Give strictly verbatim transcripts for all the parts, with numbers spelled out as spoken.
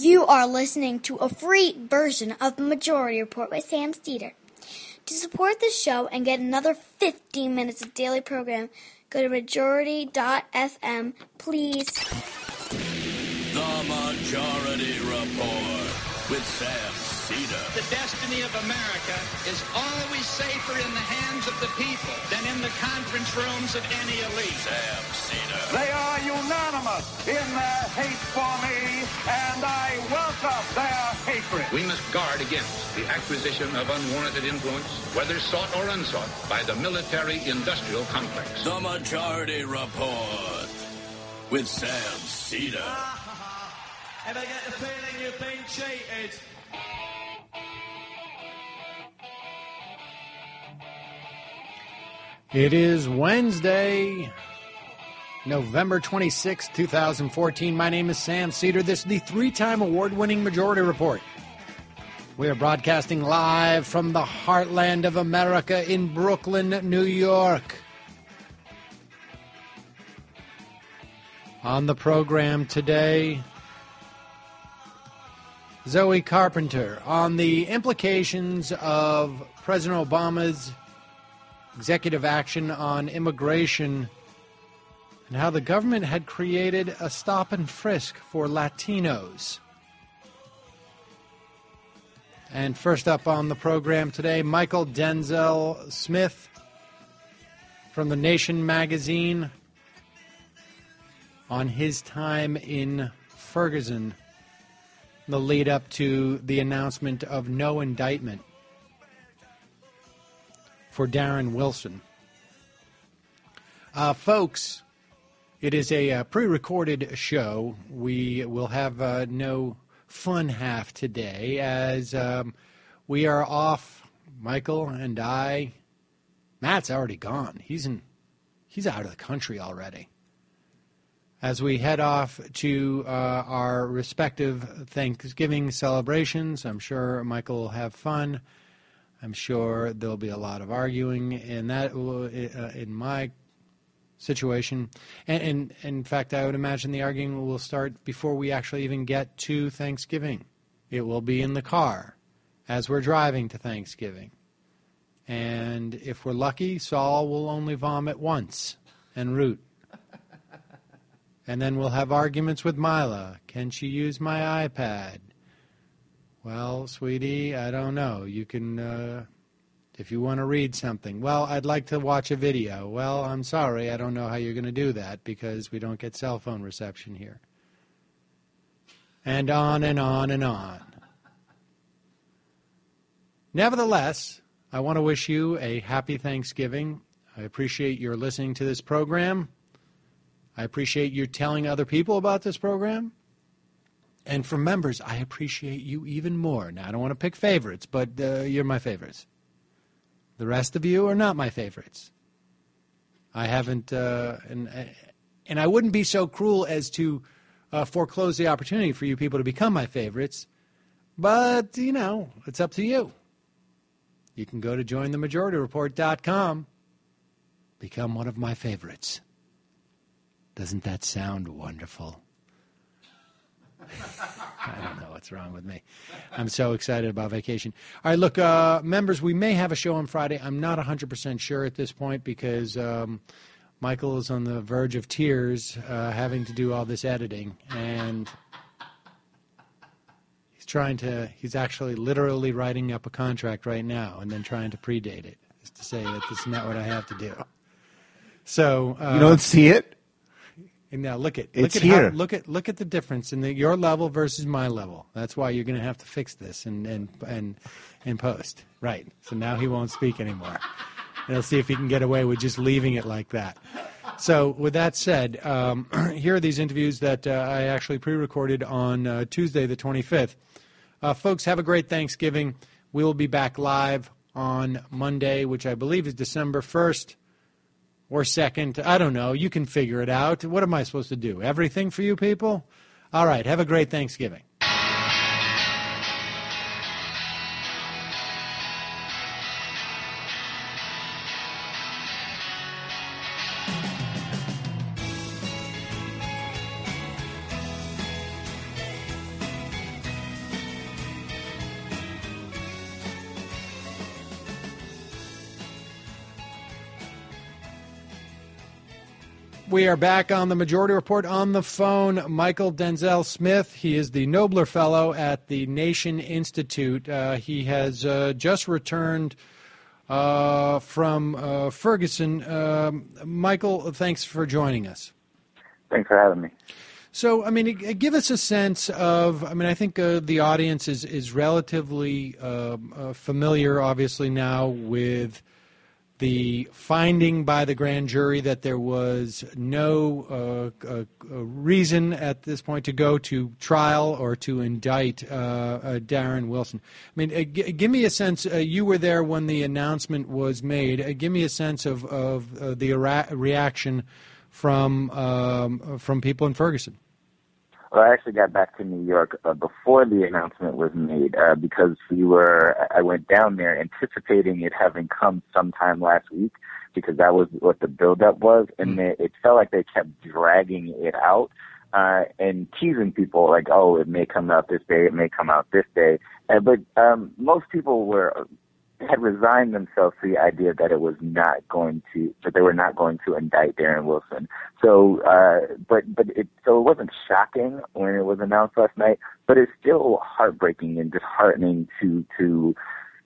You are listening to a free version of the Majority Report with Sam Seder. To support this show and get another fifteen minutes of daily program, go to majority dot f m, please. The Majority Report with Sam Seder. The destiny of America is always safer in the hands of the people than in the conference rooms of any elite. Sam Seder. They are unanimous in their hate for me, and I welcome their hatred. We must guard against the acquisition of unwarranted influence, whether sought or unsought, by the military-industrial complex. The Majority Report with Sam Seder. Ever get the feeling you've been cheated? It is Wednesday, November twenty-sixth, twenty fourteen. My name is Sam Seder. This is the three-time award-winning Majority Report. We are broadcasting live from the heartland of America in Brooklyn, New York. On the program today, Zoe Carpenter on the implications of President Obama's executive action on immigration and how the government had created a stop and frisk for Latinos. And first up on the program today, Michael Denzel Smith from The Nation magazine on his time in Ferguson, the lead up to the announcement of no indictment for Darren Wilson. Uh, folks, it is a uh, pre-recorded show. We will have uh, no fun half today as um, we are off, Michael and I. Matt's already gone. He's in. He's out of the country already. As we head off to uh, our respective Thanksgiving celebrations, I'm sure Michael will have fun. I'm sure there'll be a lot of arguing in that uh, in my situation. And, and in fact, I would imagine the arguing will start before we actually even get to Thanksgiving. It will be in the car as we're driving to Thanksgiving. And if we're lucky, Saul will only vomit once en route. And then we'll have arguments with Mila. Can she use my iPad? Well, sweetie, I don't know. You can, uh, if you want to read something. Well, I'd like to watch a video. Well, I'm sorry. I don't know how you're going to do that because we don't get cell phone reception here. And on and on and on. Nevertheless, I want to wish you a happy Thanksgiving. I appreciate your listening to this program. I appreciate you telling other people about this program. And for members, I appreciate you even more. Now, I don't want to pick favorites, but uh, you're my favorites. The rest of you are not my favorites. I haven't, uh, and, and I wouldn't be so cruel as to uh, foreclose the opportunity for you people to become my favorites. But, you know, it's up to you. You can go to join the majority report dot com. Become one of my favorites. Doesn't that sound wonderful? I don't know what's wrong with me. I'm so excited about vacation. All right, look, uh, members, we may have a show on Friday. I'm not one hundred percent sure at this point because um, Michael is on the verge of tears uh, having to do all this editing. And he's trying to, he's actually literally writing up a contract right now and then trying to predate it, just to say that this is not what I have to do. So uh, you don't see it? And now look at it's look at here. How, look at look at the difference in the, your level versus my level. That's why you're going to have to fix this and and and and post. Right. So now he won't speak anymore. And he'll see if he can get away with just leaving it like that. So with that said, um, here are these interviews that uh, I actually pre-recorded on uh, Tuesday the twenty-fifth. Uh, folks, have a great Thanksgiving. We will be back live on Monday, which I believe is December first. Or second, I don't know. You can figure it out. What am I supposed to do? Everything for you people? All right. Have a great Thanksgiving. We are back on the Majority Report. On the phone, Michael Denzel Smith. He is the Nobler Fellow at the Nation Institute. Uh, he has uh, just returned uh, from uh, Ferguson. Um, Michael, thanks for joining us. Thanks for having me. So, I mean, give us a sense of, I mean, I think uh, the audience is, is relatively uh, uh, familiar, obviously, now with the finding by the grand jury that there was no uh, uh, reason at this point to go to trial or to indict uh, uh, Darren Wilson. I mean, uh, g- give me a sense. Uh, you were there when the announcement was made. Uh, give me a sense of of uh, the rea- reaction from um, from people in Ferguson. Well, I actually got back to New York uh, before the announcement was made uh, because we were. I went down there anticipating it having come sometime last week because that was what the buildup was, and mm. it, it felt like they kept dragging it out uh, and teasing people like, "Oh, it may come out this day, it may come out this day," uh, but um, most people were. had resigned themselves to the idea that it was not going to, that they were not going to indict Darren Wilson. So, uh, but, but it, so it wasn't shocking when it was announced last night, but it's still heartbreaking and disheartening to, to,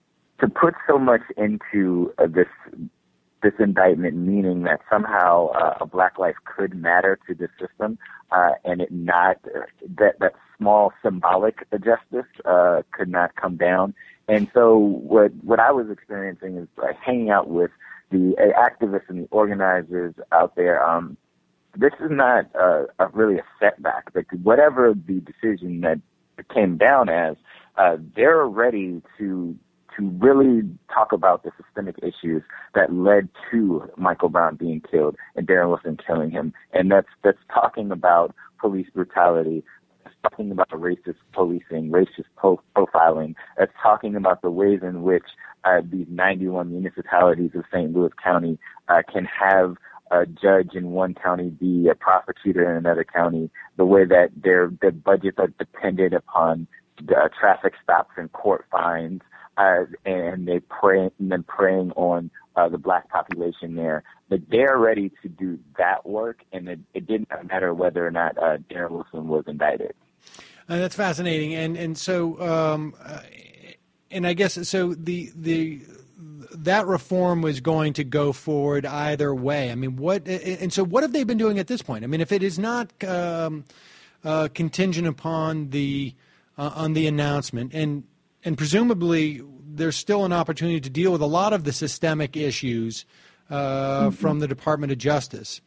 to put so much into uh, this, this indictment, meaning that somehow uh, a black life could matter to the system, uh, and it not, uh, that, that small symbolic justice, uh, could not come down. And so what what I was experiencing is like hanging out with the uh, activists and the organizers out there. Um, this is not uh, a, really a setback. Like whatever the decision that it came down as, uh, they're ready to to really talk about the systemic issues that led to Michael Brown being killed and Darren Wilson killing him. And that's that's talking about police brutality. It's talking about racist policing, racist po- profiling. It's talking about the ways in which uh, these ninety-one municipalities of Saint Louis County uh, can have a judge in one county be a prosecutor in another county, the way that their, their budgets are dependent upon uh, traffic stops and court fines, uh, and they pray, and then preying on uh, the black population there. But they're ready to do that work, and it, it didn't matter whether or not uh, Darren Wilson was indicted. Uh, that's fascinating, and and so um, uh, and I guess so. The the that reform was going to go forward either way. I mean, what and so what have they been doing at this point? I mean, if it is not um, uh, contingent upon the uh, on the announcement, and and presumably there's still an opportunity to deal with a lot of the systemic issues uh, mm-hmm. from the Department of Justice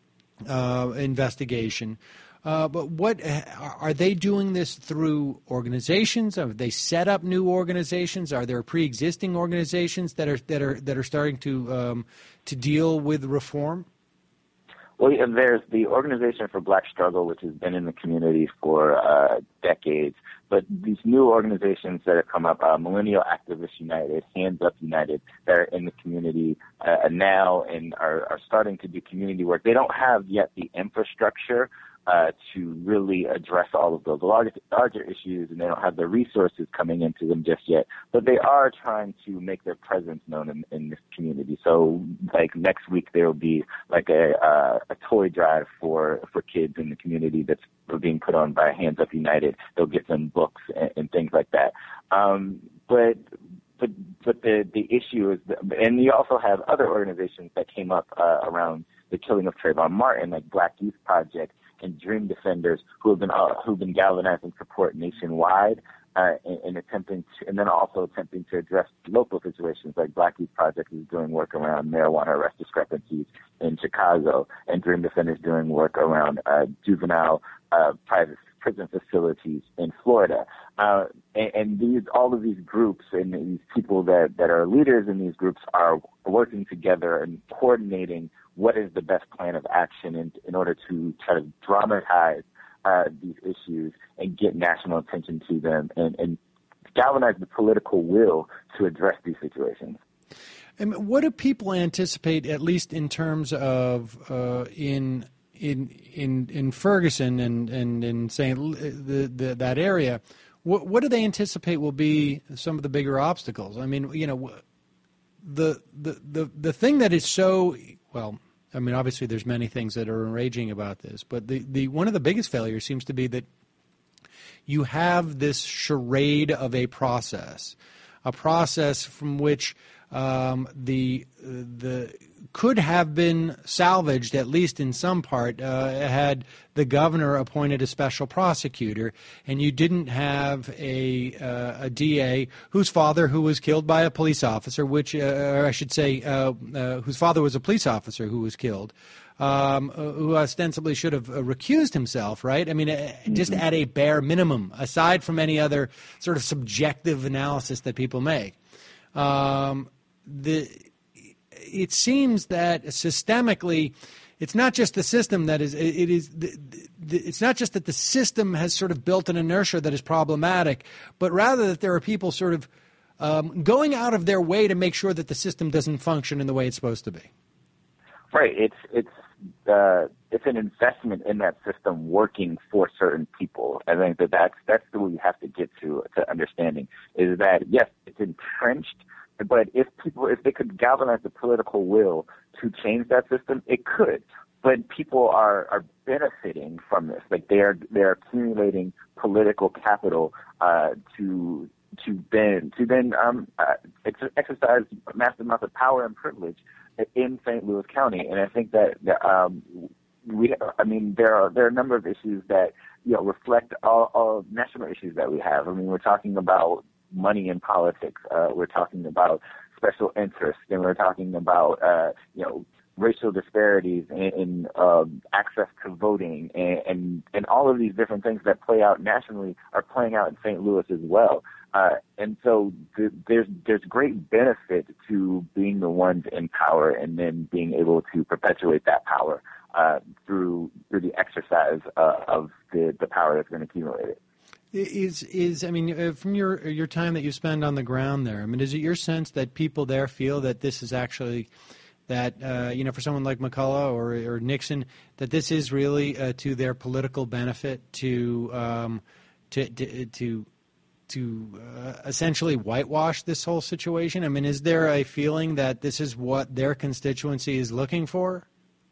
uh, investigation. Uh, but what are they doing this through organizations? Have they set up new organizations? Are there pre-existing organizations that are that are that are starting to um, to deal with reform? Well, yeah, there's the Organization for Black Struggle, which has been in the community for uh, decades. But these new organizations that have come up, uh, Millennial Activists United, Hands Up United, that are in the community uh, now and are, are starting to do community work. They don't have yet the infrastructure Uh, to really address all of those larger, larger issues, and they don't have the resources coming into them just yet. But they are trying to make their presence known in, in this community. So, like next week, there will be like a uh, a toy drive for for kids in the community that's being put on by Hands Up United. They'll get them books and, and things like that. Um, but but but the the issue is, that, and you also have other organizations that came up uh, around the killing of Trayvon Martin, like Black Youth Project and Dream Defenders, who have been uh, who've been galvanizing support nationwide, uh, and, and attempting to, and then also attempting to address local situations. Like Black Youth Project is doing work around marijuana arrest discrepancies in Chicago, and Dream Defenders doing work around uh, juvenile uh, private prison facilities in Florida. Uh, and, and these all of these groups and these people that that are leaders in these groups are working together and coordinating what is the best plan of action in, in order to try to dramatize uh, these issues and get national attention to them and, and galvanize the political will to address these situations. And what do people anticipate, at least in terms of uh, in in in in Ferguson and and in Saint the, the that area? What what do they anticipate will be some of the bigger obstacles? I mean, you know, the the the the thing that is so well. I mean, obviously there's many things that are enraging about this, but the, the one of the biggest failures seems to be that you have this charade of a process, a process from which um, the the could have been salvaged, at least in some part, uh, had the governor appointed a special prosecutor, and you didn't have a uh, a D A whose father, who was killed by a police officer, which, uh, or I should say, uh, uh, whose father was a police officer who was killed, um, who ostensibly should have uh, recused himself, right? I mean, mm-hmm. just at a bare minimum, aside from any other sort of subjective analysis that people make. Um, the It seems that systemically, it's not just the system that is. It is. The, the, it's not just that the system has sort of built an inertia that is problematic, but rather that there are people sort of um, going out of their way to make sure that the system doesn't function in the way it's supposed to be. Right. It's it's uh, it's an investment in that system working for certain people. I think that that's that's what we have to get to to understanding is that yes, it's entrenched. But if people, if they could galvanize the political will to change that system, it could. But people are, are benefiting from this. Like they are, they're accumulating political capital uh, to to then to then um, uh, ex- exercise massive amounts of power and privilege in Saint Louis County. And I think that, that um, we, I mean, there are there are a number of issues that you know reflect all, all national issues that we have. I mean, we're talking about money in politics. Uh, we're talking about special interests, and we're talking about, uh, you know, racial disparities in, in um, access to voting, and, and and all of these different things that play out nationally are playing out in Saint Louis as well. Uh, and so th- there's there's great benefit to being the ones in power and then being able to perpetuate that power uh, through through the exercise uh, of the, the power that's going to accumulate it. Is is I mean, uh, from your your time that you spend on the ground there, I mean, is it your sense that people there feel that this is actually that uh, you know, for someone like McCullough or or Nixon, that this is really uh, to their political benefit to um, to to to, to uh, essentially whitewash this whole situation? I mean, is there a feeling that this is what their constituency is looking for?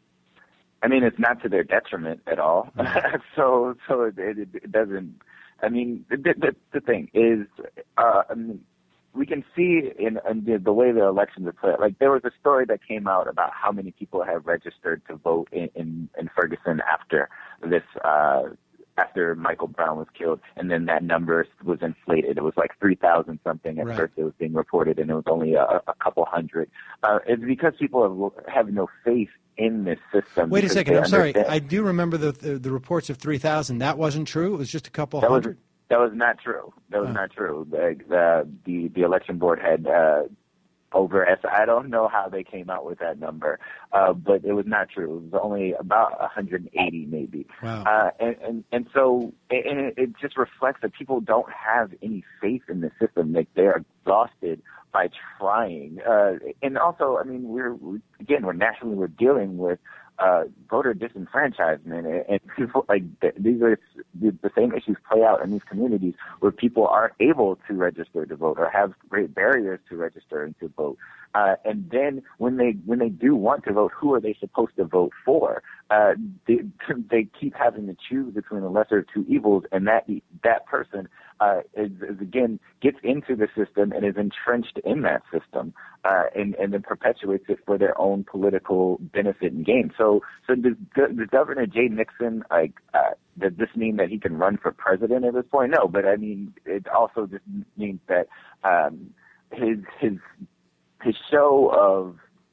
I mean, it's not to their detriment at all. so so it, it, it doesn't. I mean, the, the, the thing is, uh, I mean, we can see in, in the, the way the elections are played. Like, there was a story that came out about how many people have registered to vote in, in, in Ferguson after this, uh, after Michael Brown was killed, and then that number was inflated. It was like three thousand something at right. first it was being reported, and it was only a, a couple hundred. Uh, it's because people have, have no faith in this system. Wait a second. I'm sorry. Understand. I do remember the, the the reports of three thousand. That wasn't true? It was just a couple that hundred? Was, that was not true. That was oh. not true. The, the, the, the election board had uh, over, I don't know how they came out with that number, uh, but it was not true. It was only about one hundred eighty maybe. Wow. Uh, and, and, and so and it, it just reflects that people don't have any faith in the system. Like, they're exhausted by trying. Uh, and also, I mean, we're, we, again, we're nationally, we're dealing with uh, voter disenfranchisement, and, and people like th- these are the, the same issues play out in these communities where people aren't able to register to vote or have great barriers to register and to vote. Uh, and then when they when they do want to vote, who are they supposed to vote for? Uh, they, they keep having to choose between the lesser of two evils, and that that person uh, is, is again gets into the system and is entrenched in that system, uh, and and then perpetuates it for their own political benefit and gain. So, so does, does Governor Jay Nixon like uh, does this mean that he can run for president at this point? No, but I mean it also just means that um, his his his show of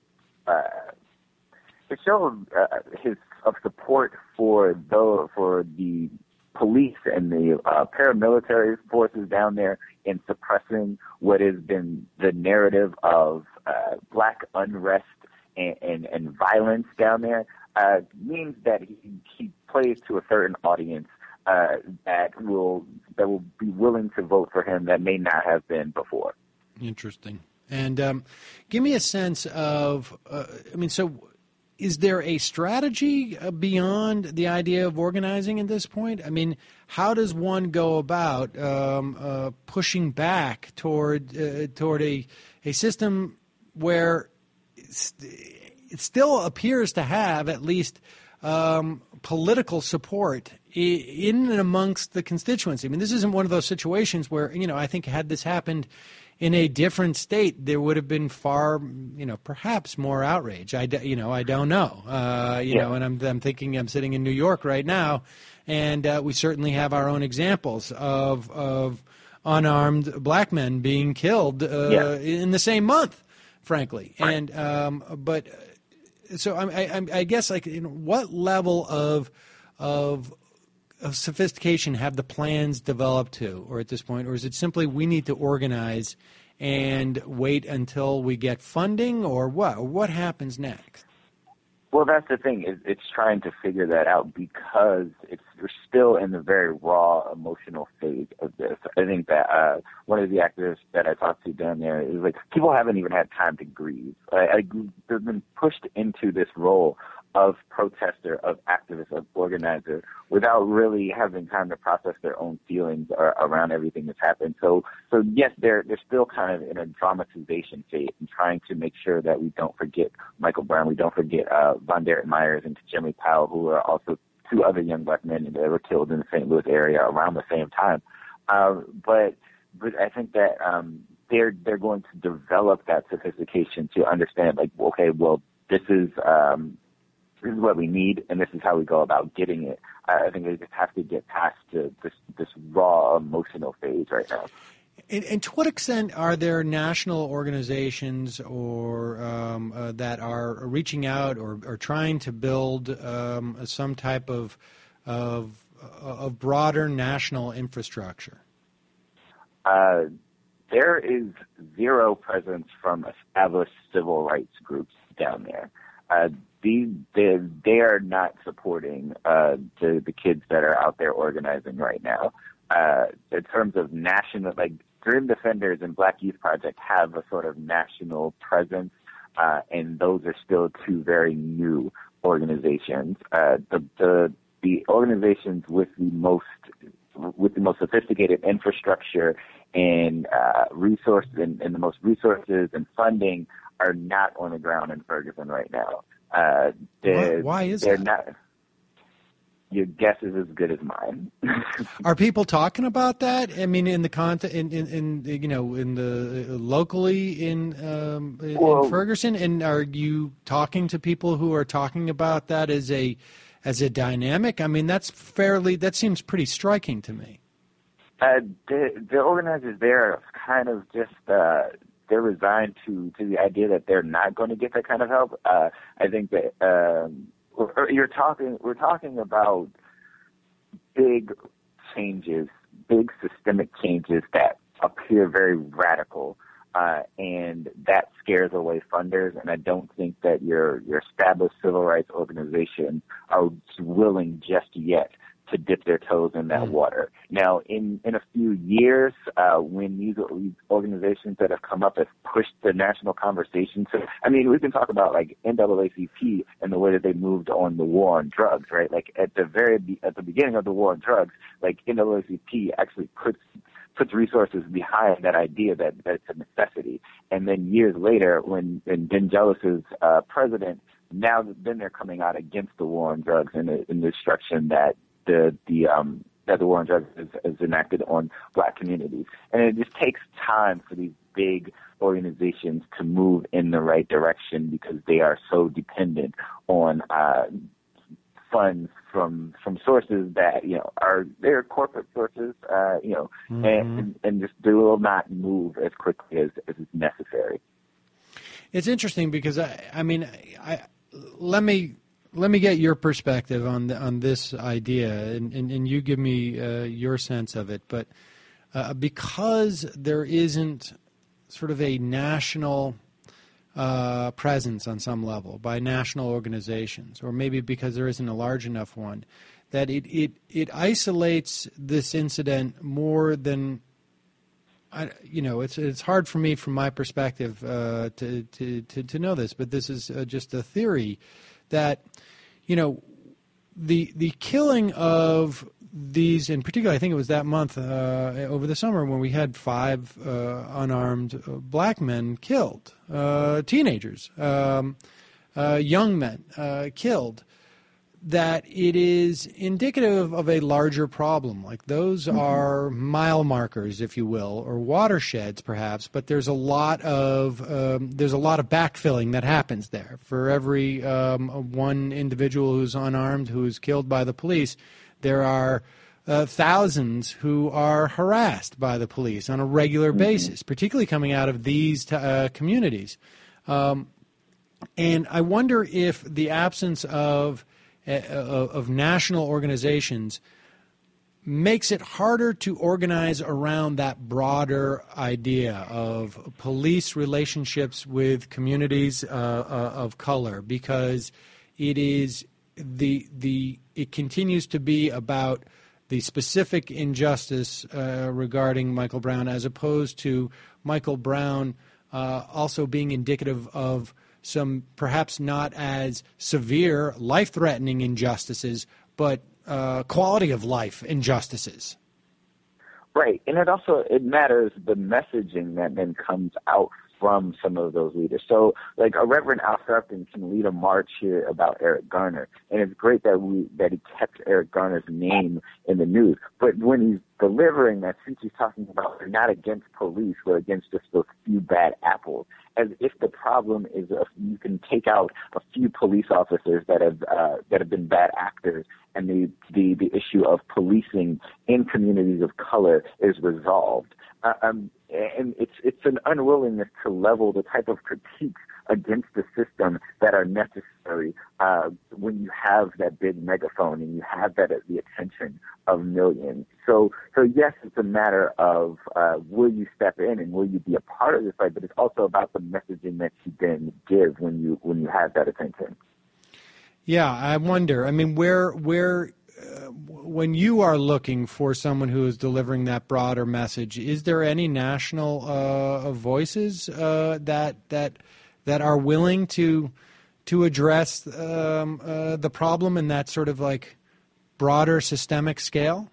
uh, his show of uh, his of support for the for the police and the uh, paramilitary forces down there in suppressing what has been the narrative of uh, black unrest and, and, and violence down there uh, means that he, he plays to a certain audience uh, that will that will be willing to vote for him that may not have been before. Interesting. And um, give me a sense of, uh, I mean, so is there a strategy uh, beyond the idea of organizing at this point? I mean, how does one go about um, uh, pushing back toward uh, toward a a system where it still appears to have at least um, political support in and amongst the constituency. I mean, this isn't one of those situations where, you know, I think had this happened in a different state, there would have been far, you know, perhaps more outrage. I, you know, I don't know. Uh, you yeah. know, and I'm, I'm thinking I'm sitting in New York right now, and uh, we certainly have our own examples of of unarmed black men being killed uh, yeah. in the same month, frankly. Right. And um, but so I, I, I guess like, you know, what level of of of sophistication have the plans developed to, or at this point, or is it simply we need to organize and wait until we get funding, or what? Or what happens next? Well, that's the thing. Is it's trying to figure that out because it's we're still in the very raw emotional phase of this. I think that uh, one of the actors that I talked to down there is like people haven't even had time to grieve. I, I, they've been pushed into this role of protester, of activist, of organizer, without really having time to process their own feelings or, around everything that's happened. So, so yes, they're they're still kind of in a dramatization phase and trying to make sure that we don't forget Michael Brown, we don't forget uh, Von Derek Myers and Jimmy Powell, who are also two other young black men that were killed in the Saint Louis area around the same time. Uh, but but I think that um, they're they're going to develop that sophistication to understand, like, okay, well, this is um, this is what we need, and this is how we go about getting it. I think they just have to get past to this this raw emotional phase right now. And, and to what extent are there national organizations or um, uh, that are reaching out or, or trying to build um, some type of, of of broader national infrastructure? Uh, there is zero presence from established civil rights groups down there. Uh, these they, they are not supporting uh, the the kids that are out there organizing right now. Uh, in terms of national, like Dream Defenders and Black Youth Project have a sort of national presence, uh, and those are still two very new organizations. Uh, the, the the organizations with the most with the most sophisticated infrastructure and uh, resources and, and the most resources and funding are not on the ground in Ferguson right now. Uh, why, why is they're that? Not, your guess is as good as mine. Are people talking about that? I mean, in the content, in, in, in you know, in the uh, locally in, um, in, well, in Ferguson, and are you talking to people who are talking about that as a as a dynamic? I mean, that's fairly that seems pretty striking to me. Uh, the, the organizers there are kind of just uh, they're resigned to to the idea that they're not going to get that kind of help. Uh, I think that. Um, You're talking. We're talking about big changes, big systemic changes that appear very radical, uh, and that scares away funders. And I don't think that your your established civil rights organizations are willing just yet to dip their toes in that water. Now, in, in a few years, uh, when these, these organizations that have come up have pushed the national conversation to, I mean, we can talk about like N double A C P and the way that they moved on the war on drugs, right? Like at the very, be- at the beginning of the war on drugs, like N double A C P actually puts, puts resources behind that idea that, that it's a necessity. And then years later, when, when Ben Jealous is, uh, president, now then they're coming out against the war on drugs and the, and the destruction that the the um that the war on drugs is, is enacted on black communities. And it just takes time for these big organizations to move in the right direction because they are so dependent on uh funds from from sources that, you know, are they're corporate sources, uh, you know, mm-hmm. and, and just they will not move as quickly as, as is necessary. It's interesting because I I mean I let me Let me get your perspective on the, on this idea, and, and, and you give me uh, your sense of it. But uh, because there isn't sort of a national uh, presence on some level by national organizations, or maybe because there isn't a large enough one, that it, it, it isolates this incident more than, I, you know, it's it's hard for me from my perspective uh, to, to, to, to know this, but this is uh, just a theory that, you know, the the killing of these, in particular, I think it was that month uh, over the summer when we had five uh, unarmed uh, black men killed, uh, teenagers, um, uh, young men uh, killed, that it is indicative of a larger problem. Like those mm-hmm. are mile markers, if you will, or watersheds perhaps, but there's a lot of um, there's a lot of backfilling that happens there. For every um, one individual who's unarmed who's killed by the police, there are uh, thousands who are harassed by the police on a regular mm-hmm. basis, particularly coming out of these t- uh, communities. Um, and I wonder if the absence of of national organizations makes it harder to organize around that broader idea of police relationships with communities uh, uh, of color, because it is the the it continues to be about the specific injustice uh, regarding Michael Brown, as opposed to Michael Brown uh, also being indicative of some perhaps not as severe, life-threatening injustices, but uh, quality of life injustices. Right, and it also it matters the messaging that then comes out from some of those leaders. So, like, a Reverend Al Sharpton can lead a march here about Eric Garner, and it's great that we that he kept Eric Garner's name in the news. But when he's delivering that speech, he's talking about we're not against police, we're against just those few bad apples. As if the problem is uh, you can take out a few police officers that have uh, that have been bad actors, and the, the the issue of policing in communities of color is resolved. Uh, um, and it's it's an unwillingness to level the type of critiques against the system that are necessary uh, when you have that big megaphone and you have that at the attention of millions. So, so yes, it's a matter of uh, will you step in and will you be a part of this fight, but it's also about the messaging that you then give when you when you have that attention. Yeah, I wonder. I mean, where where. Uh, when you are looking for someone who is delivering that broader message, is there any national uh, voices uh, that that that are willing to to address um, uh, the problem in that sort of like broader systemic scale?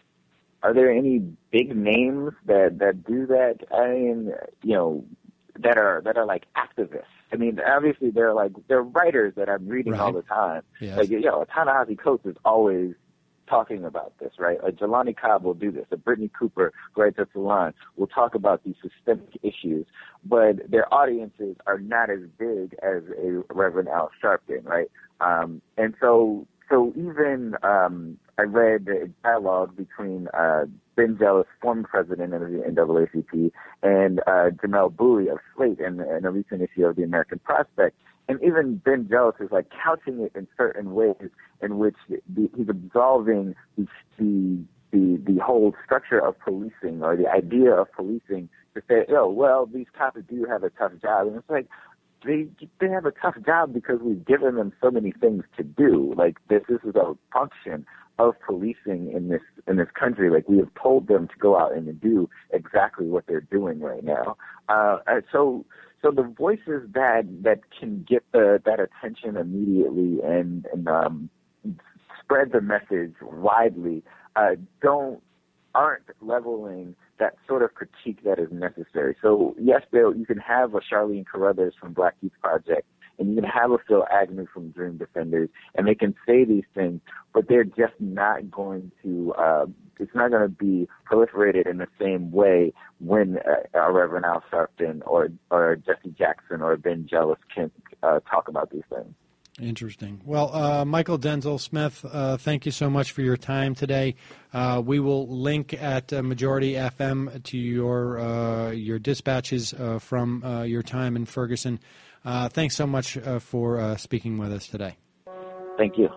Are there any big names that, that do that? I mean, you know, that are that are like activists. I mean, obviously they're like they're writers that I'm reading right. all the time. Yes. Like, you know, Ta-Nehisi Coates is always talking about this, right? A Jelani Cobb will do this. A Brittany Cooper, who writes at Salon, will talk about these systemic issues, but their audiences are not as big as a Reverend Al Sharpton, right? Um, and so, so even um, I read a dialogue between uh, Ben Jealous, former president of the N double A C P, and uh, Jamel Bowie of Slate in, in a recent issue of the American Prospect. And even Ben Jealous is like couching it in certain ways in which the, he's absolving the, the the the whole structure of policing or the idea of policing to say, oh, well, these cops do have a tough job. And it's like, they they have a tough job because we've given them so many things to do. Like this, this is a function of policing in this in this country. Like we have told them to go out and to do exactly what they're doing right now. Uh, so so the voices that that can get the that attention immediately and and um, spread the message widely uh, don't aren't leveling that sort of critique that is necessary. So yes, Bill, you can have a Charlene Carruthers from Black Youth Project, and you can have a Phil Agnew from Dream Defenders, and they can say these things, but they're just not going to, uh, it's not going to be proliferated in the same way when uh, uh, Reverend Al Sharpton or, or Jesse Jackson or Ben Jealous can uh, talk about these things. Interesting. Well, uh, Michael Denzel Smith, uh, thank you so much for your time today. Uh, we will link at uh, Majority F M to your uh, your dispatches uh, from uh, your time in Ferguson. Uh, thanks so much uh, for uh, speaking with us today. Thank you.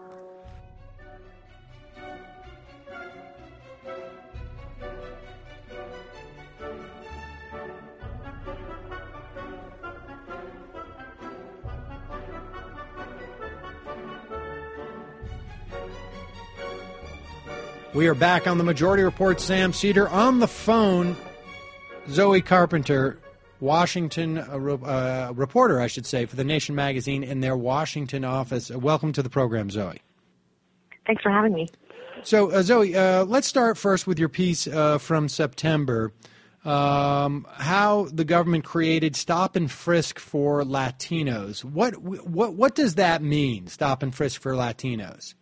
We are back on the Majority Report. Sam Seder on the phone. Zoe Carpenter, Washington uh, uh, reporter, I should say, for The Nation magazine in their Washington office. Uh, welcome to the program, Zoe. Thanks for having me. So, uh, Zoe, uh, let's start first with your piece uh, from September um, how the government created stop and frisk for Latinos. What what what does that mean? Stop and frisk for Latinos.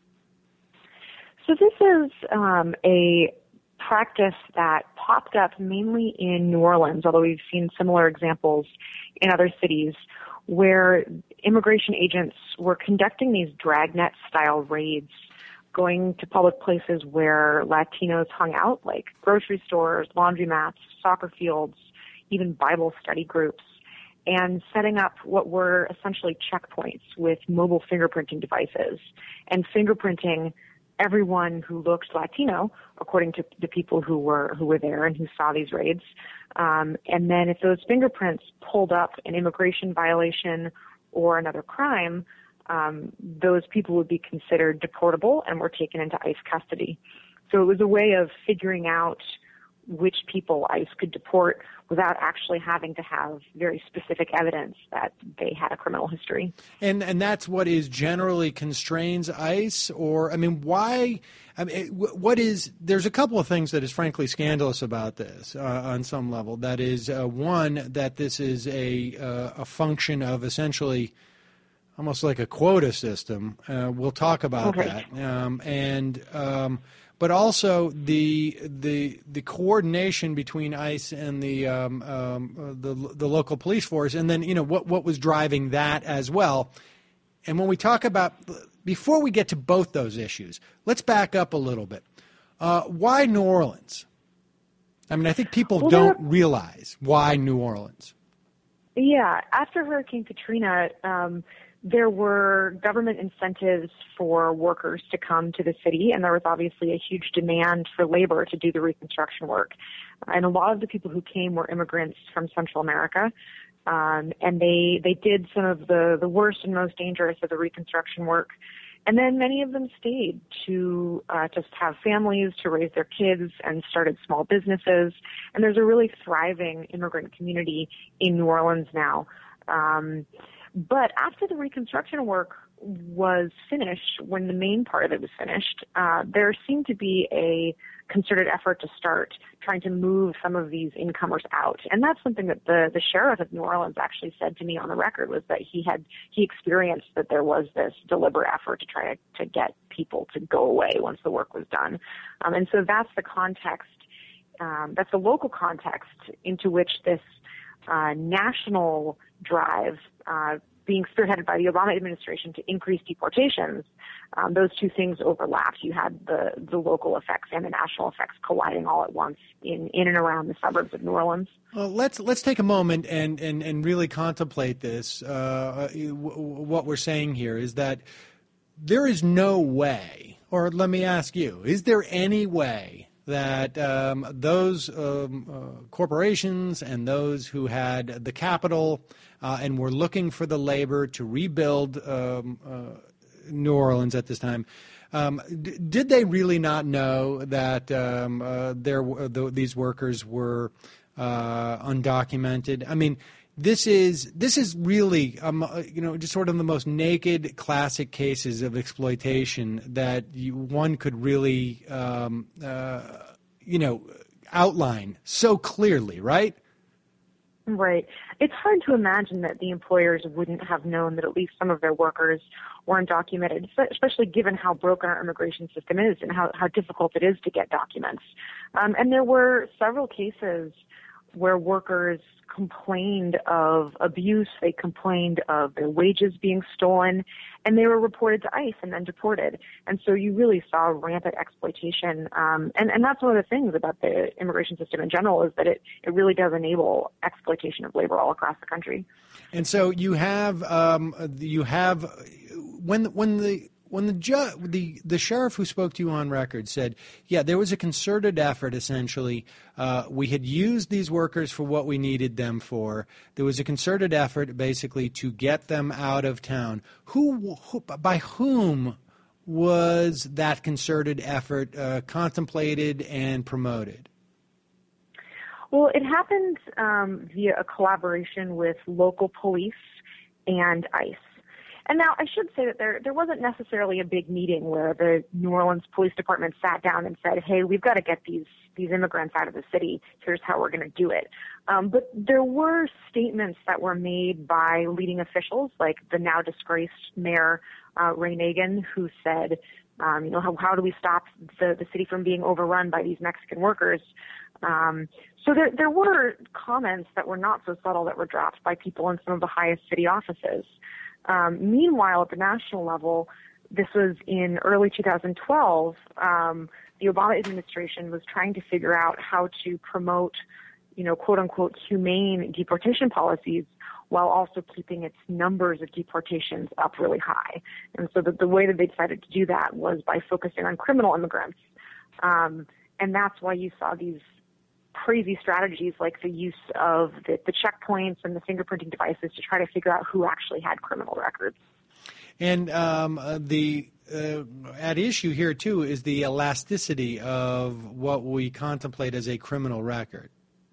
So this is um, a practice that popped up mainly in New Orleans, although we've seen similar examples in other cities, where immigration agents were conducting these dragnet-style raids, going to public places where Latinos hung out, like grocery stores, laundromats, soccer fields, even Bible study groups, and setting up what were essentially checkpoints with mobile fingerprinting devices and fingerprinting everyone who looked Latino, according to the people who were who were there and who saw these raids. Um, and then if those fingerprints pulled up an immigration violation or another crime, um, those people would be considered deportable and were taken into ICE custody. So it was a way of figuring out which people ICE could deport without actually having to have very specific evidence that they had a criminal history. And and that's what is generally constrains ICE? Or, I mean, why, I mean, what is, there's a couple of things that is frankly scandalous about this uh, on some level. That is, uh, one, that this is a, uh, a function of essentially almost like a quota system. Uh, we'll talk about okay. that. Um, and um, But also the the the coordination between ICE and the um, um, uh, the the local police force, and then you know what what was driving that as well. And when we talk about, before we get to both those issues, let's back up a little bit. Uh, why New Orleans? I mean, I think people well, don't realize why New Orleans. Yeah, after Hurricane Katrina, um, there were government incentives for workers to come to the city, and there was obviously a huge demand for labor to do the reconstruction work. And a lot of the people who came were immigrants from Central America, um, and they they did some of the, the worst and most dangerous of the reconstruction work. And then many of them stayed to uh, just have families, to raise their kids, and started small businesses. And there's a really thriving immigrant community in New Orleans now. Um, But after the reconstruction work was finished, when the main part of it was finished, uh, there seemed to be a concerted effort to start trying to move some of these incomers out. And that's something that the, the sheriff of New Orleans actually said to me on the record, was that he had, he experienced that there was this deliberate effort to try to, to get people to go away once the work was done. Um, and so that's the context, um, that's the local context into which this uh, national drive, uh, being spearheaded by the Obama administration to increase deportations, um, those two things overlapped. You had the, the local effects and the national effects colliding all at once in, in and around the suburbs of New Orleans. Well, let's let's take a moment and, and, and really contemplate this. Uh, w- what we're saying here is that there is no way, or let me ask you, is there any way that um, those um, uh, corporations and those who had the capital uh, and were looking for the labor to rebuild um, uh, New Orleans at this time, um, d- did they really not know that um, uh, there w- th- these workers were uh, undocumented? I mean, this is this is really um, you know just sort of the most naked classic cases of exploitation that you, one could really um, uh, you know outline so clearly, right? Right. It's hard to imagine that the employers wouldn't have known that at least some of their workers were undocumented, especially given how broken our immigration system is and how, how difficult it is to get documents. Um, and there were several cases where workers complained of abuse, they complained of their wages being stolen, and they were reported to ICE and then deported. And so you really saw rampant exploitation. Um, and, and that's one of the things about the immigration system in general, is that it, it really does enable exploitation of labor all across the country. And so you have um, you have when when the When the, ju- the the sheriff who spoke to you on record said, yeah, there was a concerted effort, essentially. Uh, we had used these workers for what we needed them for. There was a concerted effort, basically, to get them out of town. Who, who by whom was that concerted effort uh, contemplated and promoted? Well, it happened um, via a collaboration with local police and ICE. And now I should say that there there wasn't necessarily a big meeting where the New Orleans Police Department sat down and said, hey, we've got to get these these immigrants out of the city. Here's how we're going to do it. Um, but there were statements that were made by leading officials, like the now disgraced Mayor uh, Ray Nagin, who said, um, you know, how, how do we stop the, the city from being overrun by these Mexican workers? Um, so there there were comments that were not so subtle that were dropped by people in some of the highest city offices. Um, meanwhile, at the national level, this was in early two thousand twelve, um, the Obama administration was trying to figure out how to promote, you know, quote unquote, humane deportation policies while also keeping its numbers of deportations up really high. And so the, the way that they decided to do that was by focusing on criminal immigrants. Um, and that's why you saw these crazy strategies like the use of the, the checkpoints and the fingerprinting devices to try to figure out who actually had criminal records. And um, uh, the uh, at issue here, too, is the elasticity of what we contemplate as a criminal record.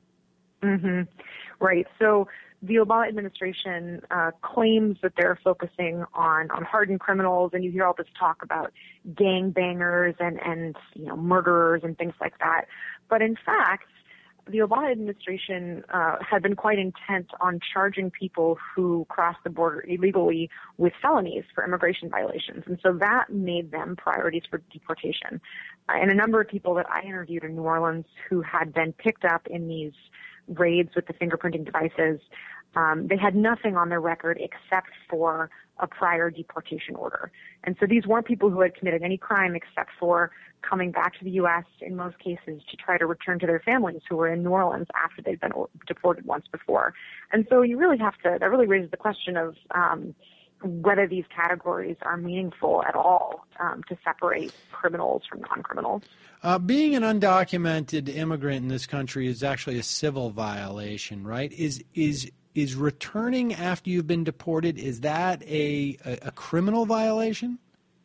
Mm-hmm. Right. So the Obama administration uh, claims that they're focusing on, on hardened criminals, and you hear all this talk about gangbangers and, and you know murderers and things like that. But in fact, the Obama administration uh, had been quite intent on charging people who cross the border illegally with felonies for immigration violations. And so that made them priorities for deportation. Uh, and a number of people that I interviewed in New Orleans who had been picked up in these raids with the fingerprinting devices, um, they had nothing on their record except for a prior deportation order. And so these weren't people who had committed any crime except for coming back to the U S in most cases to try to return to their families who were in New Orleans after they'd been deported once before. And so you really have to, that really raises the question of um, whether these categories are meaningful at all um, to separate criminals from non-criminals. Uh, being an undocumented immigrant in this country is actually a civil violation, right? Is is is returning after you've been deported, is that a, a, a criminal violation?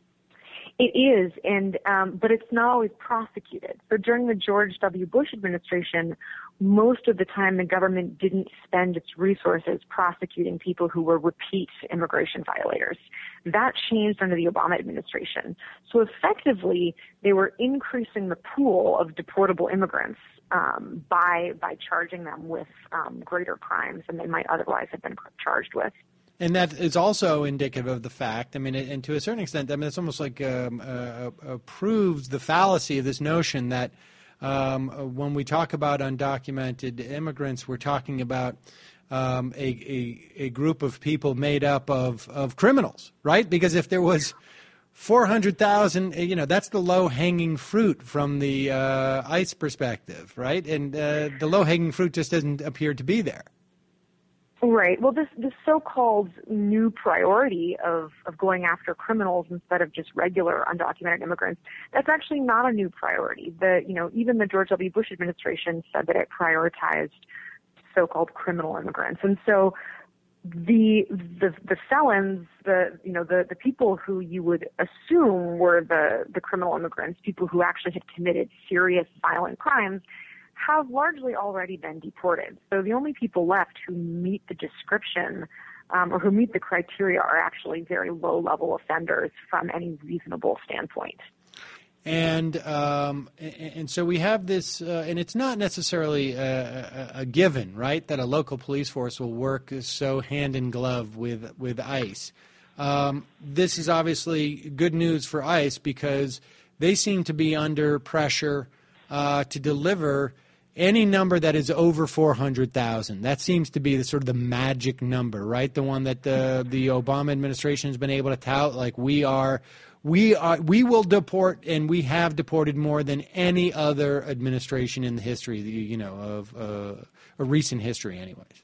It is, and um, but it's not always prosecuted. So during the George W. Bush administration, most of the time the government didn't spend its resources prosecuting people who were repeat immigration violators. That changed under the Obama administration. So effectively, they were increasing the pool of deportable immigrants um, by by charging them with um, greater crimes than they might otherwise have been charged with. And that is also indicative of the fact, I mean, and to a certain extent, I mean, it's almost like um, uh, uh, proves the fallacy of this notion that um, when we talk about undocumented immigrants, we're talking about um, a, a, a group of people made up of, of criminals, right? Because if there was four hundred thousand, you know, that's the low-hanging fruit from the uh, ICE perspective, right? And uh, the low-hanging fruit just doesn't appear to be there. Right. Well, this, this so-called new priority of, of going after criminals instead of just regular undocumented immigrants, that's actually not a new priority. The, you know, even the George W. Bush administration said that it prioritized so-called criminal immigrants. And so the, the, the felons, the, you know, the, the people who you would assume were the, the criminal immigrants, people who actually had committed serious violent crimes, have largely already been deported. So the only people left who meet the description um, or who meet the criteria are actually very low-level offenders from any reasonable standpoint. And um, and so we have this, uh, and it's not necessarily a, a, a given, right, that a local police force will work so hand in glove with with ICE. Um, this is obviously good news for ICE because they seem to be under pressure uh, to deliver any number that is over four hundred thousand. That seems to be the sort of the magic number, right? The one that the the Obama administration has been able to tout, like we are, we are, we will deport, and we have deported more than any other administration in the history, you know, of uh, a recent history, anyways.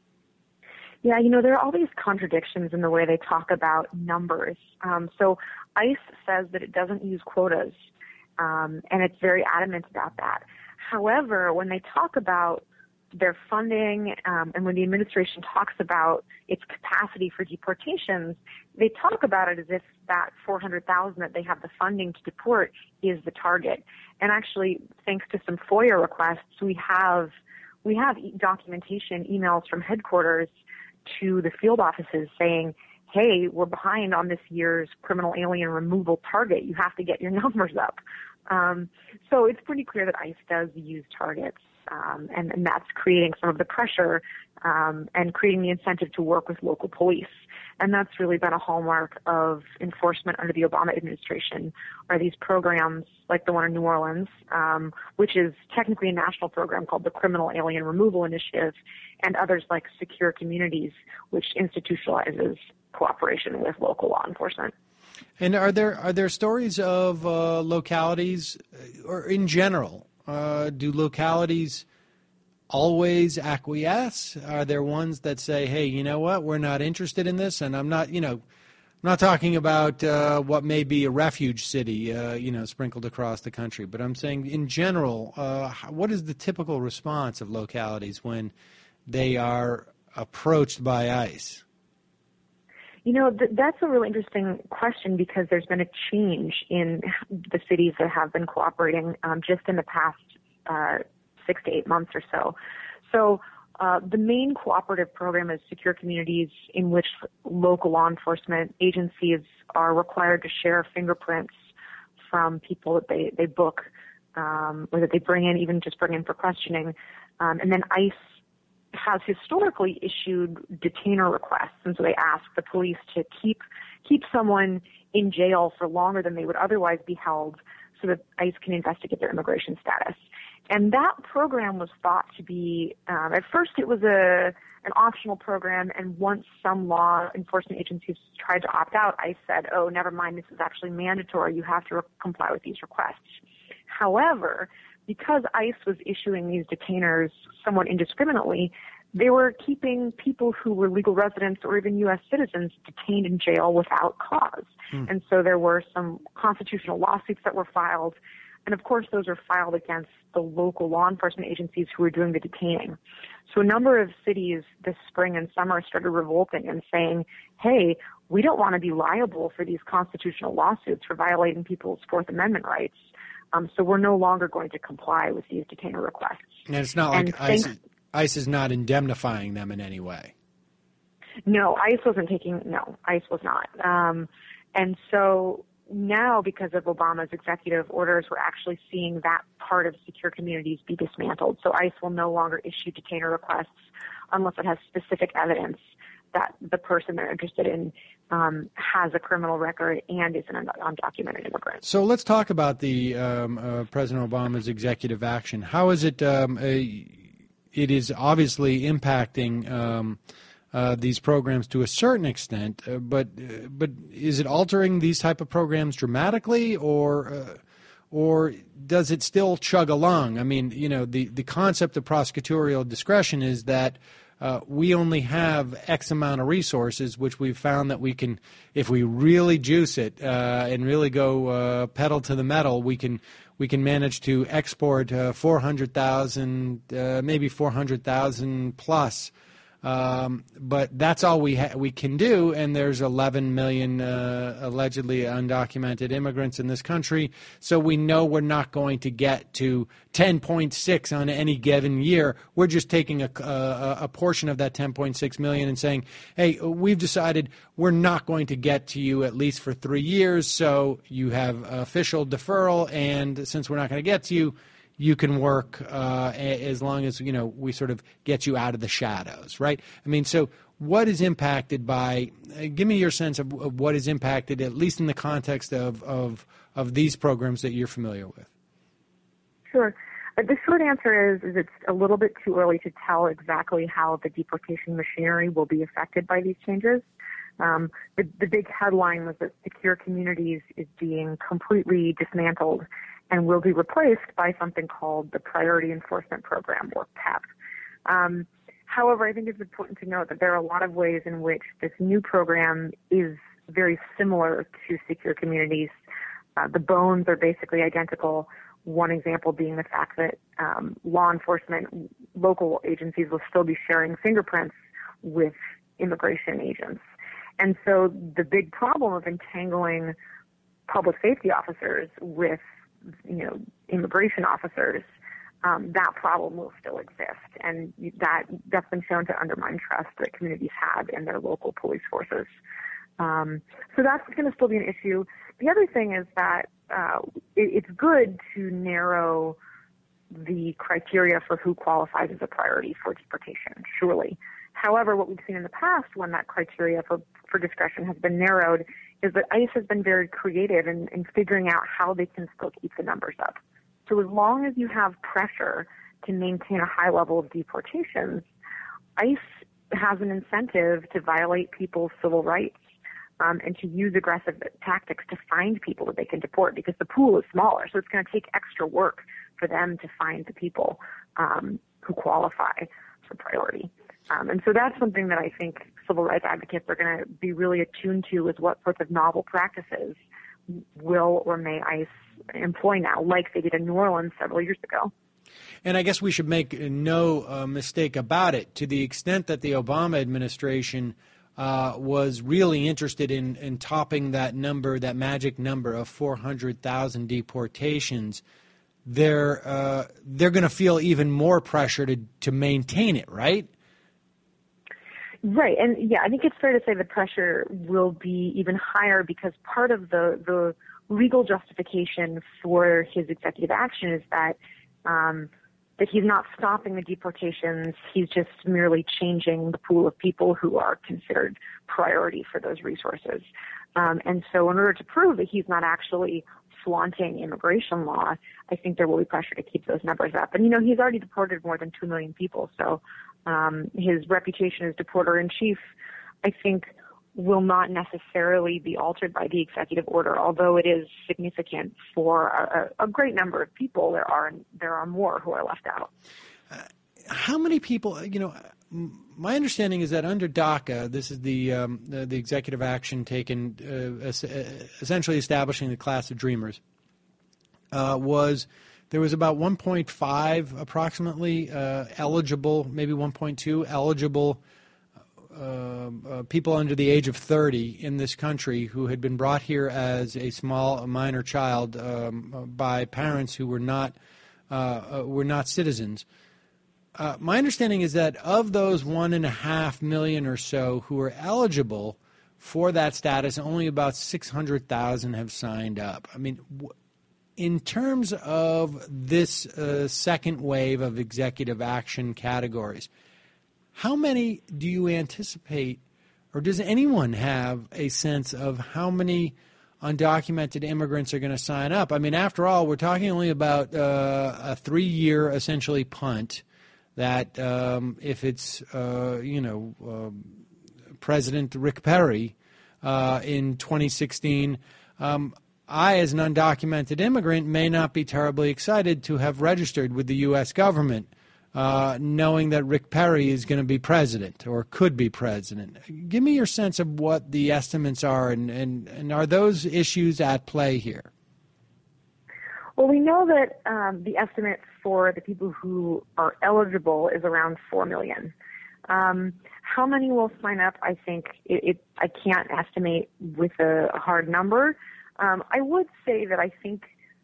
Yeah, you know, there are all these contradictions in the way they talk about numbers. Um, so ICE says that it doesn't use quotas, um, and it's very adamant about that. However, when they talk about their funding um, and when the administration talks about its capacity for deportations, they talk about it as if that four hundred thousand that they have the funding to deport is the target. And actually, thanks to some FOIA requests, we have we have documentation, emails from headquarters to the field offices saying, hey, we're behind on this year's criminal alien removal target. You have to get your numbers up. Um, so it's pretty clear that ICE does use targets, um, and, and that's creating some of the pressure um, and creating the incentive to work with local police. And that's really been a hallmark of enforcement under the Obama administration, are these programs like the one in New Orleans, um, which is technically a national program called the Criminal Alien Removal Initiative, and others like Secure Communities, which institutionalizes cooperation with local law enforcement. And are there are there stories of uh, localities, or in general, uh, do localities always acquiesce? Are there ones that say, hey, you know what, we're not interested in this? And I'm not, you know, I'm not talking about uh, what may be a refuge city, uh, you know, sprinkled across the country, but I'm saying in general, uh, what is the typical response of localities when they are approached by ICE? You know, th- that's a really interesting question, because there's been a change in the cities that have been cooperating um, just in the past uh, six to eight months or so. So uh, the main cooperative program is Secure Communities, in which local law enforcement agencies are required to share fingerprints from people that they, they book um, or that they bring in, even just bring in for questioning. Um, and then ICE has historically issued detainer requests, and so they ask the police to keep keep someone in jail for longer than they would otherwise be held, so that ICE can investigate their immigration status. And that program was thought to be, um, at first it was a an optional program, and once some law enforcement agencies tried to opt out, ICE said, oh, never mind, this is actually mandatory, you have to re- comply with these requests. However, because ICE was issuing these detainers somewhat indiscriminately, they were keeping people who were legal residents or even U S citizens detained in jail without cause. Hmm. And so there were some constitutional lawsuits that were filed. And of course, those are filed against the local law enforcement agencies who were doing the detaining. So a number of cities this spring and summer started revolting and saying, hey, we don't want to be liable for these constitutional lawsuits for violating people's Fourth Amendment rights. Um, so we're no longer going to comply with these detainer requests. And it's not like ICE, ICE is not indemnifying them in any way. No, ICE wasn't taking, no, ICE was not. Um, and so now, because of Obama's executive orders, we're actually seeing that part of Secure Communities be dismantled. So ICE will no longer issue detainer requests unless it has specific evidence that the person they're interested in um, has a criminal record and is an undocumented immigrant. So let's talk about the um, uh, President Obama's executive action. How is it? Um, a, it is obviously impacting um, uh, these programs to a certain extent, uh, but uh, but is it altering these type of programs dramatically, or uh, or does it still chug along? I mean, you know, the the concept of prosecutorial discretion is that Uh, we only have X amount of resources, which we've found that we can, if we really juice it uh, and really go uh, pedal to the metal, we can we can manage to export uh, four hundred thousand, uh, maybe four hundred thousand plus. Um, but that's all we ha- we can do, and there's eleven million uh, allegedly undocumented immigrants in this country, so we know we're not going to get to ten point six on any given year. We're just taking a, a, a portion of that ten point six million and saying, hey, we've decided we're not going to get to you at least for three years, so you have official deferral, and since we're not going to get to you, you can work uh, as long as, you know, we sort of get you out of the shadows, right? I mean, so what is impacted by, uh, give me your sense of, of what is impacted, at least in the context of, of, of these programs that you're familiar with. Sure. Uh, the short answer is, is it's a little bit too early to tell exactly how the deportation machinery will be affected by these changes. Um, the, the big headline was that Secure Communities is being completely dismantled and will be replaced by something called the Priority Enforcement Program, or P E P. Um, however, I think it's important to note that there are a lot of ways in which this new program is very similar to Secure Communities. Uh, the bones are basically identical. One example being the fact that um, law enforcement, local agencies will still be sharing fingerprints with immigration agents. And so the big problem of entangling public safety officers with, you know, immigration officers, um, that problem will still exist. And that, that's been shown to undermine trust that communities have in their local police forces. Um, so that's going to still be an issue. The other thing is that uh, it, it's good to narrow the criteria for who qualifies as a priority for deportation, surely. However, what we've seen in the past when that criteria for, for discretion has been narrowed is that ICE has been very creative in, in figuring out how they can still keep the numbers up. So as long as you have pressure to maintain a high level of deportations, ICE has an incentive to violate people's civil rights um, and to use aggressive tactics to find people that they can deport because the pool is smaller. So it's going to take extra work for them to find the people um, who qualify for priority. Um, and so that's something that I think civil rights advocates are going to be really attuned to is what sorts of novel practices will or may ICE employ now, like they did in New Orleans several years ago. And I guess we should make no uh, mistake about it. To the extent that the Obama administration uh, was really interested in, in topping that number, that magic number of four hundred thousand deportations, they're uh, they're going to feel even more pressure to to maintain it, right? Right, and yeah, I think it's fair to say the pressure will be even higher because part of the the legal justification for his executive action is that um, that he's not stopping the deportations; he's just merely changing the pool of people who are considered priority for those resources. Um, and so, in order to prove that he's not actually flaunting immigration law, I think there will be pressure to keep those numbers up. And, you know, he's already deported more than two million people. So um, his reputation as deporter-in-chief, I think, will not necessarily be altered by the executive order, although it is significant for a, a great number of people. There are there are more who are left out. Uh, how many people, you know, my understanding is that under DACA, this is the um, the, the executive action taken uh, essentially establishing the class of dreamers, uh, was there was about one point five approximately uh, eligible, maybe one point two eligible uh, uh, people under the age of thirty in this country who had been brought here as a small, a minor child um, by parents who were not uh, uh, were not citizens. Uh, my understanding is that of those one and a half million or so who are eligible for that status, only about six hundred thousand have signed up. I mean, w- in terms of this uh, second wave of executive action categories, how many do you anticipate, or does anyone have a sense of how many undocumented immigrants are going to sign up? I mean, after all, we're talking only about uh, a three-year, essentially, punt. That um, if it's, uh, you know, um, President Rick Perry uh, in twenty sixteen, um, I, as an undocumented immigrant, may not be terribly excited to have registered with the U S government, uh, knowing that Rick Perry is going to be president or could be president. Give me your sense of what the estimates are, and, and, and are those issues at play here? Well, we know that um, the estimate for the people who are eligible is around four million. Um, how many will sign up? I think it, it, I can't estimate with a, a hard number. Um, I would say that I think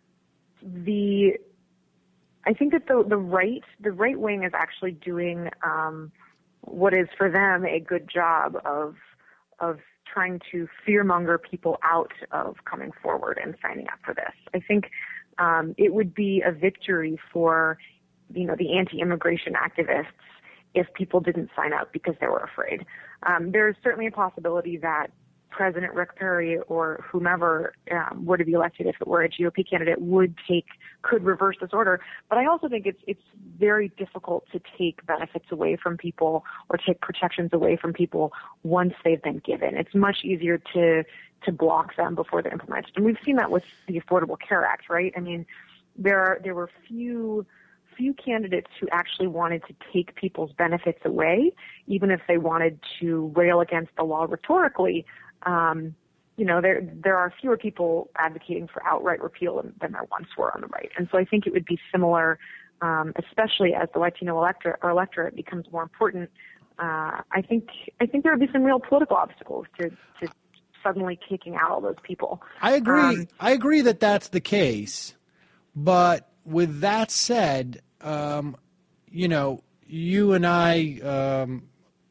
the I think that the the right the right wing is actually doing um, what is for them a good job of of trying to fearmonger people out of coming forward and signing up for this. I think. Um, it would be a victory for, you know, the anti-immigration activists if people didn't sign up because they were afraid. Um, there's certainly a possibility that President Rick Perry or whomever um, were to be elected, if it were a G O P candidate, would take, could reverse this order. But I also think it's it's very difficult to take benefits away from people or take protections away from people once they've been given. It's much easier to to block them before they're implemented. And we've seen that with the Affordable Care Act, right? I mean, there are, there were few few candidates who actually wanted to take people's benefits away, even if they wanted to rail against the law rhetorically. Um, you know, there there are fewer people advocating for outright repeal than, than there once were on the right. And so I think it would be similar, um, especially as the Latino electorate, or electorate becomes more important. Uh, I think I think there would be some real political obstacles to, to suddenly kicking out all those people. I agree. Um, I agree that that's the case. But with that said, um, you know, you and I um,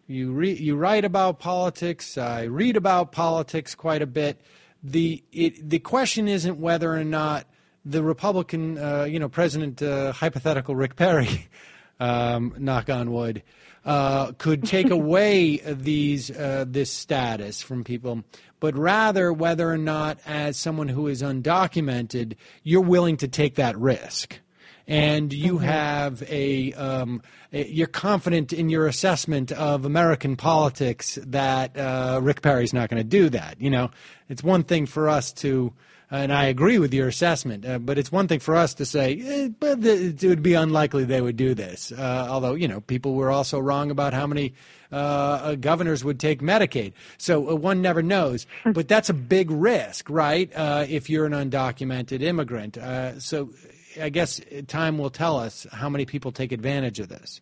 you re- you write about politics. I read about politics quite a bit. The it, the question isn't whether or not the Republican, uh, you know, President, uh, hypothetical Rick Perry, um, knock on wood, uh, could take away these uh, this status from people, but rather whether or not, as someone who is undocumented, you're willing to take that risk. And you mm-hmm. have a, um, a, you're confident in your assessment of American politics that uh, Rick Perry's not going to do that. You know, it's one thing for us to, and I agree with your assessment, uh, but it's one thing for us to say, eh, but the, it would be unlikely they would do this. Uh, although, you know, people were also wrong about how many uh, governors would take Medicaid. So uh, one never knows. But that's a big risk, right, uh, if you're an undocumented immigrant. Uh, so I guess time will tell us how many people take advantage of this.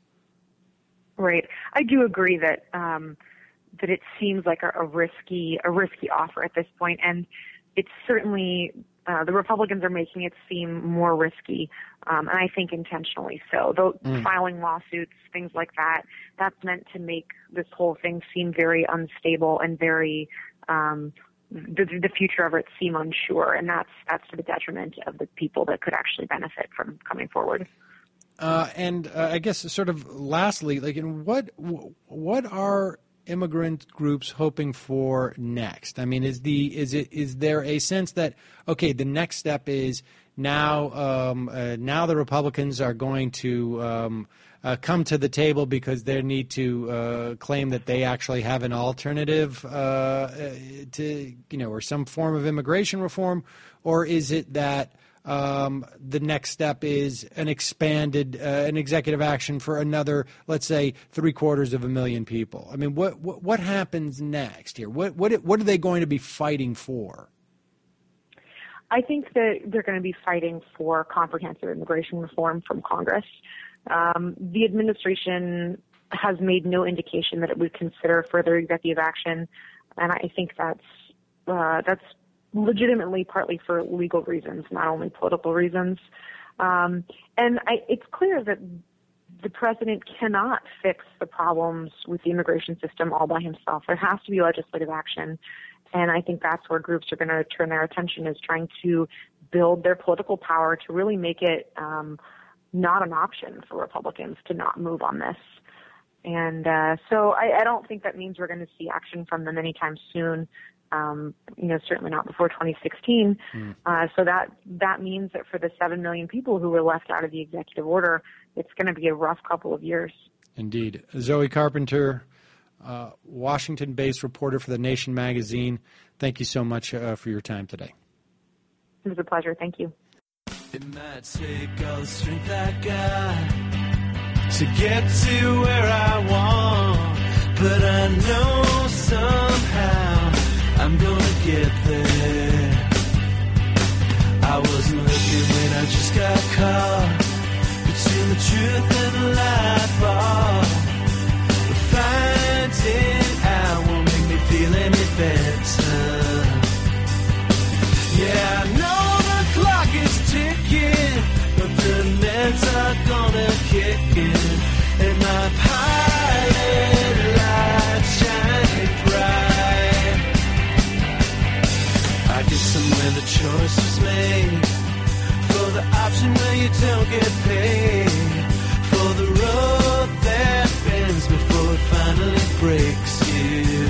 Right. I do agree that um, that it seems like a, a risky a risky offer at this point, and it's certainly uh, the Republicans are making it seem more risky, um, and I think intentionally so. Though mm. filing lawsuits, things like that, that's meant to make this whole thing seem very unstable and very um, the, the future of it seem unsure, and that's that's to the detriment of the people that could actually benefit from coming forward. Uh, and uh, I guess sort of lastly, like, in what what are immigrant groups hoping for next? I mean, is the is it is there a sense that, okay, the next step is now um, uh, now the Republicans are going to um, uh, come to the table because they need to uh, claim that they actually have an alternative uh, to, you know, or some form of immigration reform, or is it that Um, the next step is an expanded, uh, an executive action for another, let's say, three quarters of a million people? I mean, what what, what happens next here? What what what are they going to be fighting for? I think that they're going to be fighting for comprehensive immigration reform from Congress. Um, the administration has made no indication that it would consider further executive action, and I think that's uh, that's. legitimately partly for legal reasons, not only political reasons. Um, and I, it's clear that the president cannot fix the problems with the immigration system all by himself. There has to be legislative action. And I think that's where groups are going to turn their attention, is trying to build their political power to really make it um, not an option for Republicans to not move on this. And uh, so I, I don't think that means we're going to see action from them anytime soon. Um, you know, certainly not before twenty sixteen. Mm. Uh, so that that means that for the seven million people who were left out of the executive order, it's going to be a rough couple of years. Indeed. Zoe Carpenter, uh, Washington-based reporter for The Nation magazine, thank you so much uh, for your time today. It was a pleasure. Thank you. It might take all the strength I got to get to where I want, but I know somehow I'm gonna get there. I wasn't looking when I just got caught between the truth and the lie bar. But finding out won't make me feel any better. Yeah, I know the clock is ticking, but the meds are gonna kick in, and my pilot light shining bright. I guess somewhere the choice was made for the option where you don't get paid, for the road that bends before it finally breaks you.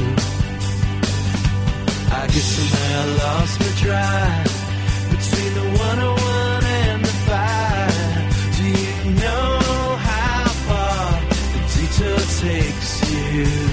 I guess somehow I lost my drive between the one oh one and the five. Do you know how far the detour takes you?